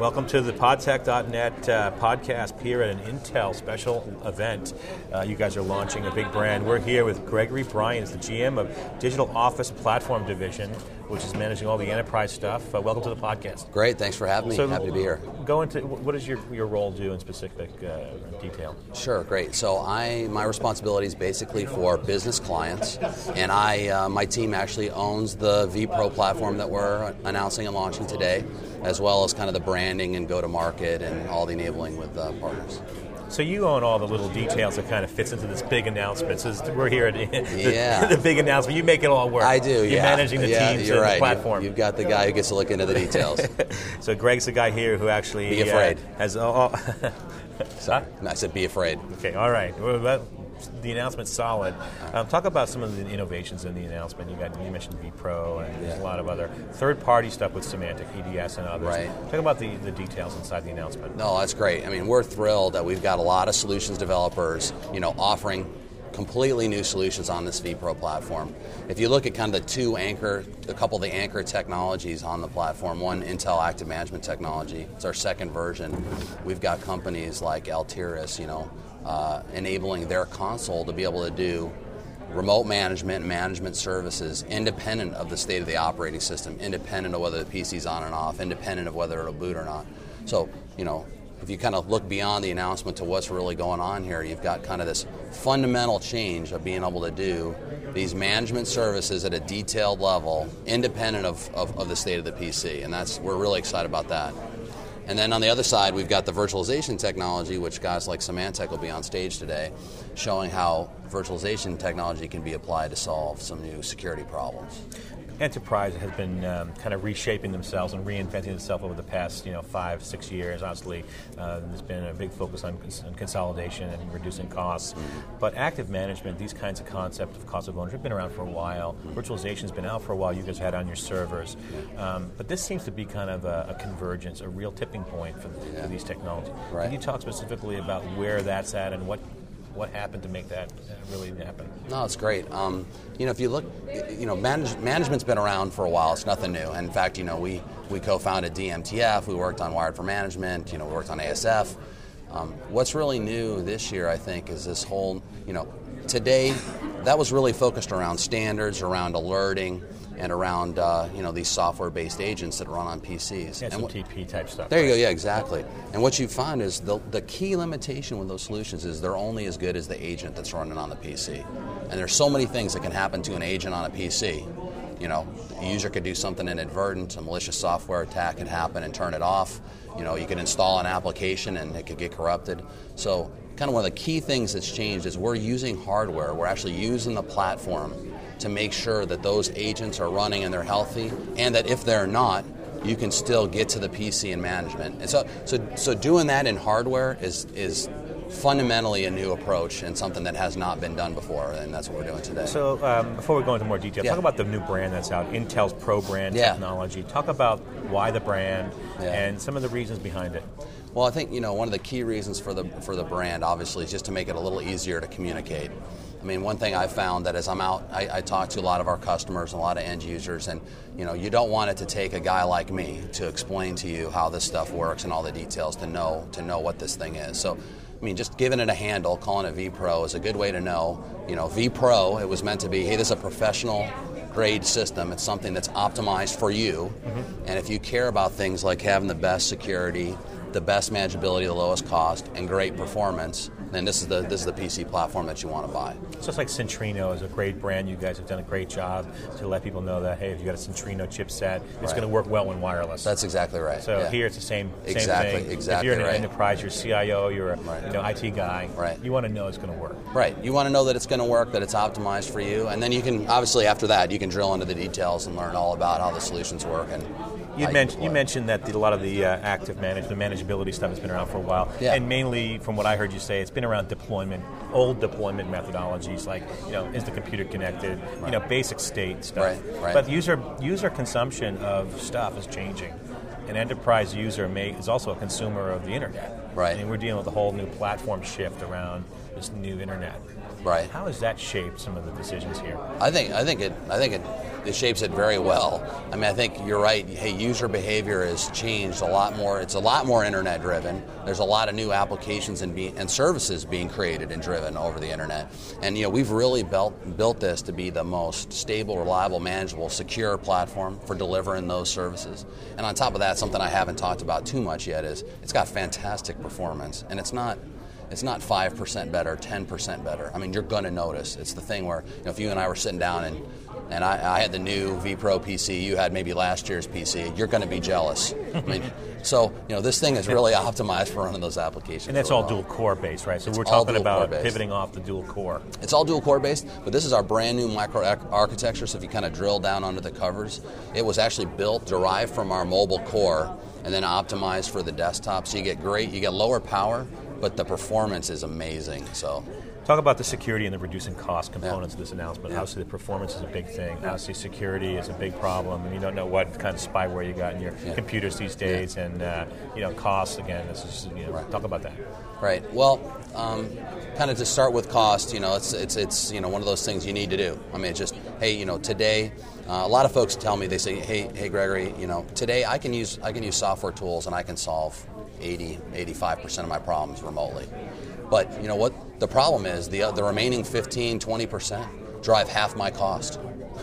Welcome to the podtech.net podcast here at an Intel special event. You guys are launching a big brand. We're here with Gregory Bryan, the GM of Digital Office Platform Division, which is managing all the enterprise stuff. Welcome to the podcast. Great, thanks for having me. Happy to be here. Go into, what does your role do in specific detail? Sure, great. So my responsibility is basically for business clients, and my team actually owns the vPro platform that we're announcing and launching today, as well as kind of the branding and go-to-market and all the enabling with partners. So you own all the little details that kind of fits into this big announcement. So we're here at the big announcement. You make it all work. I do, You're managing the teams and the platform. You've got the guy who gets to look into the details. So Greg's the guy here who actually... Be afraid. Sorry? I said be afraid. Okay, all right. Well, the announcement's solid. Talk about some of the innovations in the announcement. You mentioned vPro, and there's a lot of other third-party stuff with Symantec, EDS, and others. Right. Talk about the details inside the announcement. No, that's great. I mean, we're thrilled that we've got a lot of solutions developers, offering completely new solutions on this vPro platform. If you look at kind of a couple of the anchor technologies on the platform, one, Intel Active Management Technology, it's our second version. We've got companies like Altiris, enabling their console to be able to do remote management services independent of the state of the operating system, independent of whether the PC's on and off, independent of whether it'll boot or not. So, if you kind of look beyond the announcement to what's really going on here, you've got kind of this fundamental change of being able to do these management services at a detailed level, independent of the state of the PC, and we're really excited about that. And then on the other side, we've got the virtualization technology, which guys like Symantec will be on stage today, showing how virtualization technology can be applied to solve some new security problems. Enterprise has been kind of reshaping themselves and reinventing itself over the past 5-6 years. Obviously, there's been a big focus on consolidation and reducing costs. Mm-hmm. But active management, these kinds of concepts of cost of ownership have been around for a while. Mm-hmm. Virtualization's been out for a while. You guys had it on your servers. Yeah. But this seems to be kind of a convergence, a real tipping point for these technologies. Right. Can you talk specifically about where that's at and what happened to make that really happen? No, it's great. If you look, management's been around for a while. It's nothing new. And in fact, we co-founded DMTF. We worked on Wired for Management. We worked on ASF. What's really new this year, I think, is this whole, today, that was really focused around standards, around alerting, and around these software-based agents that run on PCs. SMTP type stuff. There you go, yeah, exactly. And what you find is the key limitation with those solutions is they're only as good as the agent that's running on the PC. And there's so many things that can happen to an agent on a PC. The user could do something inadvertent, a malicious software attack could happen and turn it off. You could install an application and it could get corrupted. So kind of one of the key things that's changed is we're using hardware. We're actually using the platform to make sure that those agents are running and they're healthy, and that if they're not, you can still get to the PC and management. And so doing that in hardware is fundamentally a new approach and something that has not been done before, and that's what we're doing today. So before we go into more detail, talk about the new brand that's out, Intel's Pro brand technology. Talk about why the brand and some of the reasons behind it. Well, I think one of the key reasons for the brand, obviously, is just to make it a little easier to communicate. I mean, one thing I've found that as I'm out, I talk to a lot of our customers and a lot of end users, and you don't want it to take a guy like me to explain to you how this stuff works and all the details to know what this thing is. So, I mean, just giving it a handle, calling it vPro is a good way to know. vPro, it was meant to be, hey, this is a professional grade system. It's something that's optimized for you, and if you care about things like having the best security, the best manageability, the lowest cost, and great performance, then this is the PC platform that you want to buy. It's just like Centrino is a great brand. You guys have done a great job to let people know that, hey, if you got a Centrino chipset, it's going to work well when wireless. That's exactly right. So here it's the same thing. Exactly if you're in an right. enterprise, you're a CIO, you're a IT guy, you want to know it's going to work. Right. You want to know that it's going to work, that it's optimized for you, and then you can, obviously after that, you can drill into the details and learn all about how the solutions work. And you mentioned that a lot of the active manageability stuff has been around for a while, and mainly from what I heard you say, it's been around old deployment methodologies like is the computer connected, basic state stuff. Right. But user consumption of stuff is changing. An enterprise user is also a consumer of the internet. Right. And we're dealing with a whole new platform shift around this new internet. Right. How has that shaped some of the decisions here? I think it it shapes it very well. I mean, I think you're right. Hey, user behavior has changed a lot more. It's a lot more internet driven. There's a lot of new applications and services being created and driven over the internet. And we've really built this to be the most stable, reliable, manageable, secure platform for delivering those services. And on top of that, something I haven't talked about too much yet is it's got fantastic performance, and it's not 5% better, 10% better. I mean, you're going to notice. It's the thing where, if you and I were sitting down and I had the new vPro PC, you had maybe last year's PC, you're going to be jealous. I mean, so, this thing is really optimized for running those applications. And that's all dual core based, right? So we're talking about pivoting off the dual core. It's all dual core based, but this is our brand new micro architecture. So if you kind of drill down under the covers, it was actually derived from our mobile core and then optimized for the desktop. So you get lower power, but the performance is amazing. So, talk about the security and the reducing cost components of this announcement. Obviously, the performance is a big thing. Obviously, security is a big problem, and you don't know what kind of spyware you got in your computers these days. And costs again. This is talk about that. Right. Well, kind of to start with cost. It's one of those things you need to do. I mean, it's just today. A lot of folks tell me, they say, hey Gregory, today I can use software tools and I can solve 85% of my problems remotely. But you know what? The problem is the remaining 15, 20% drive half my cost.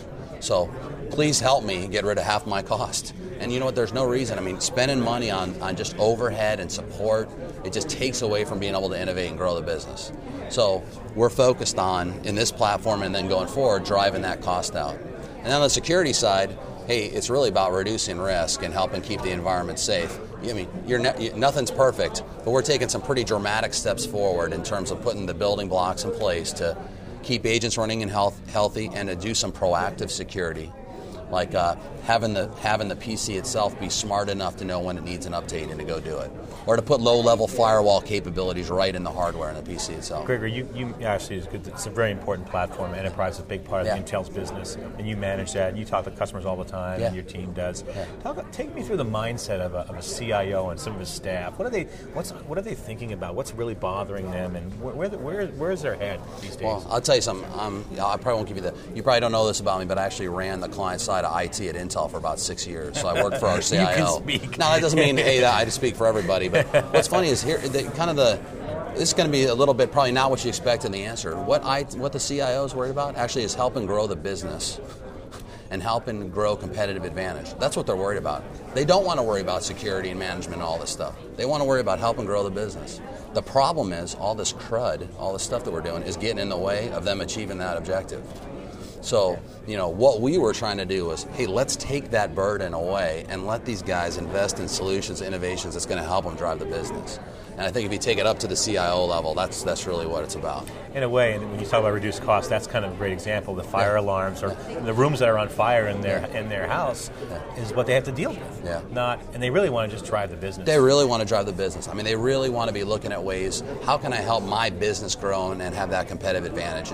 So please help me get rid of half my cost. And you know what? There's no reason. I mean, spending money on just overhead and support, it just takes away from being able to innovate and grow the business. So we're focused on, in this platform and then going forward, driving that cost out. And on the security side, hey, it's really about reducing risk and helping keep the environment safe. I mean, nothing's perfect, but we're taking some pretty dramatic steps forward in terms of putting the building blocks in place to keep agents running and healthy and to do some proactive security, like having the PC itself be smart enough to know when it needs an update and to go do it, or to put low-level firewall capabilities right in the hardware in the PC itself. Gregory, you actually, it's a very important platform. Enterprise is a big part of Intel's business, and you manage that. You talk to customers all the time, and your team does. Take me through the mindset of a CIO and some of his staff. What are they thinking about? What's really bothering them, and where is their head these days? Well, I'll tell you something. I probably won't give you you probably don't know this about me, but I actually ran the client side of IT at Intel for about 6 years. So I worked for our CIO. You can speak. Now that doesn't mean I just speak for everybody. But what's funny is here, this is going to be a little bit probably not what you expect in the answer. What the CIO is worried about actually is helping grow the business and helping grow competitive advantage. That's what they're worried about. They don't want to worry about security and management and all this stuff. They want to worry about helping grow the business. The problem is all this crud, all the stuff that we're doing is getting in the way of them achieving that objective. So, what we were trying to do was, hey, let's take that burden away and let these guys invest in solutions, innovations that's going to help them drive the business. And I think if you take it up to the CIO level, that's really what it's about. In a way, and when you talk about reduced costs, that's kind of a great example. The fire alarms or the rooms that are on fire in their house is what they have to deal with. And they really want to just drive the business. They really want to drive the business. I mean, they really want to be looking at ways, how can I help my business grow and have that competitive advantage?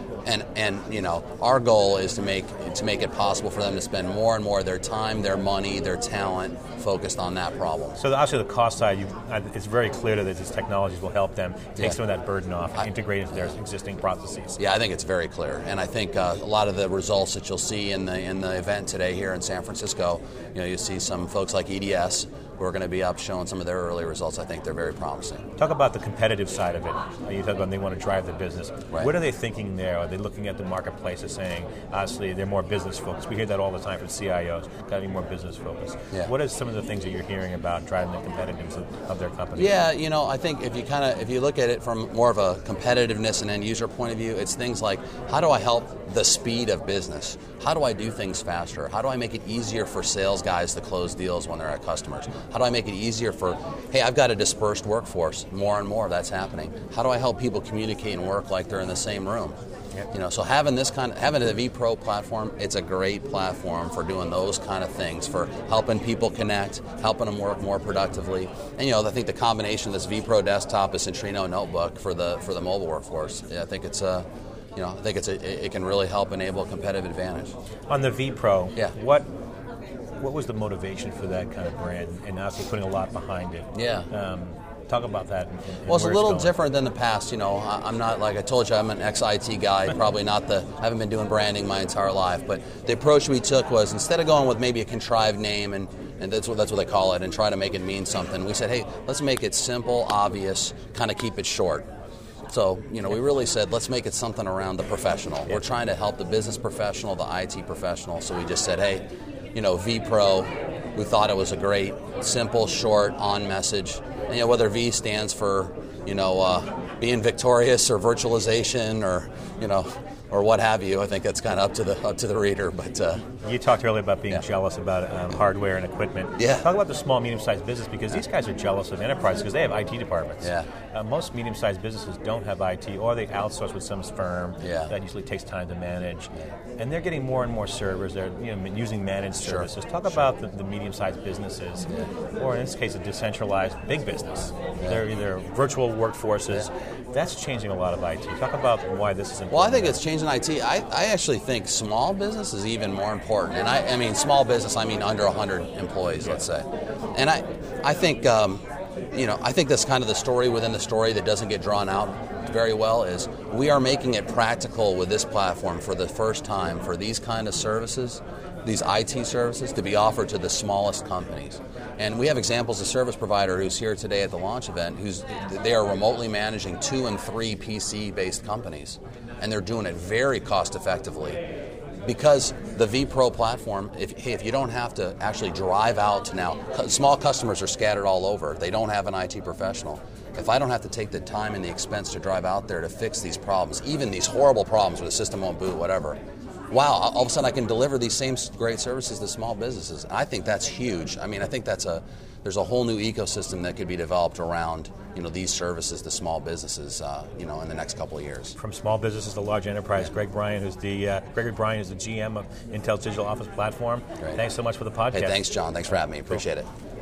And our goal is to make it possible for them to spend more and more of their time, their money, their talent focused on that problem. So obviously the cost side, it's very clear that these technologies will help them take some of that burden off and integrate into their existing processes. Yeah, I think it's very clear. And I think a lot of the results that you'll see in the event today here in San Francisco, you'll see some folks like EDS who are going to be up showing some of their early results. I think they're very promising. Talk about the competitive side of it. You talk about they want to drive the business. Right. What are they thinking there? Are they looking at the marketplace as saying, obviously, they're more business focused? We hear that all the time from CIOs, got to be more business focused. Yeah. What are some of the things that you're hearing about driving the competitiveness of their company? Yeah, I think if you look at it from more of a competitiveness and end user point of view, it's things like, how do I help the speed of business? How do I do things faster? How do I make it easier for sales guys to close deals when they're at customers? How do I make it easier for, hey, I've got a dispersed workforce. More and more that's happening. How do I help people communicate and work like they're in the same room? So having the vPro platform, it's a great platform for doing those kind of things, for helping people connect, helping them work more productively. And I think the combination of this vPro desktop, this Centrino notebook for the mobile workforce, I think it's it can really help enable a competitive advantage. On the vPro, what was the motivation for that kind of brand, and obviously putting a lot behind it? Talk about that. Well, it's a little different than the past. I'm not, like I told you, I'm an ex-IT guy. Probably not I haven't been doing branding my entire life. But the approach we took was, instead of going with maybe a contrived name, and that's what they call it, and try to make it mean something, we said, hey, let's make it simple, obvious, kind of keep it short. So, we really said, let's make it something around the professional. We're trying to help the business professional, the IT professional. So we just said, hey, vPro, we thought it was a great, simple, short, on message. And whether V stands for, being victorious or virtualization or what have you, I think that's kind of up to the reader. But you talked earlier about being jealous about hardware and equipment. Yeah. Talk about the small, medium-sized business, because these guys are jealous of enterprises because they have IT departments. Yeah. Most medium-sized businesses don't have IT, or they outsource with some firm that usually takes time to manage. And they're getting more and more servers. They're using managed services. Talk about the medium-sized businesses, or in this case, a decentralized big business. They're either virtual workforces. That's changing a lot of IT. Talk about why this is important. Well, I think it's changing IT. I actually think small business is even more important. And I mean small business, I mean under 100 employees, let's say. And I think, I think that's kind of the story within the story that doesn't get drawn out very well, is we are making it practical with this platform for the first time for these kind of services, these IT services, to be offered to the smallest companies. And we have examples of service provider who's here today at the launch event, they are remotely managing 2 and 3 PC-based companies, and they're doing it very cost-effectively. Because the vPro platform, if you don't have to actually drive out to now, small customers are scattered all over. They don't have an IT professional. If I don't have to take the time and the expense to drive out there to fix these problems, even these horrible problems where the system won't boot, whatever, wow, all of a sudden I can deliver these same great services to small businesses. I think that's huge. I mean, I think there's a whole new ecosystem that could be developed around these services to small businesses in the next couple of years. From small businesses to large enterprise, Gregory Bryan is the GM of Intel's Digital Office Platform. Great. Thanks so much for the podcast. Hey, thanks, John. Thanks for having me. Appreciate it.